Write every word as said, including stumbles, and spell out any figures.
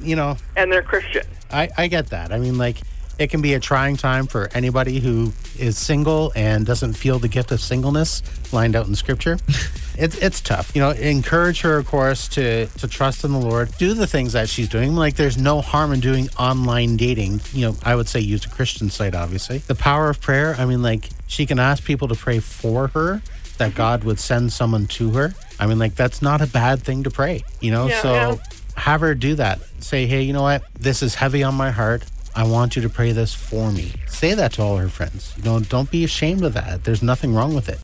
you know, and they're Christian. I, I get that. I mean, like, it can be a trying time for anybody who is single and doesn't feel the gift of singleness lined out in Scripture. It's it's tough. You know, encourage her, of course, to, to trust in the Lord. Do the things that she's doing. Like, there's no harm in doing online dating. You know, I would say use a Christian site, obviously. The power of prayer, I mean, like, she can ask people to pray for her, that God would send someone to her. I mean, like, that's not a bad thing to pray, you know? Yeah, so yeah. have her do that. Say, hey, you know what? This is heavy on my heart. I want you to pray this for me. Say that to all her friends. You know, don't be ashamed of that. There's nothing wrong with it.